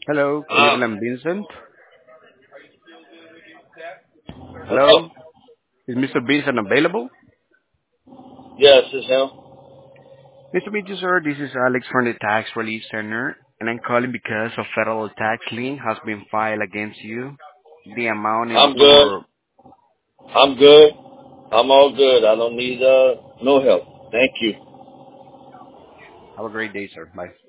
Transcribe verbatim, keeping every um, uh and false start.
Hello, Uh, Cleveland Vincent. hello. Hello, is mister Vincent available? Yes, it's him. Nice to meet you, sir. This is Alex from the Tax Relief Center, and I'm calling because a federal tax lien has been filed against you. The amount is I'm good. for. I'm good. I'm all good. I don't need uh no help. Thank you. Have a great day, sir. Bye.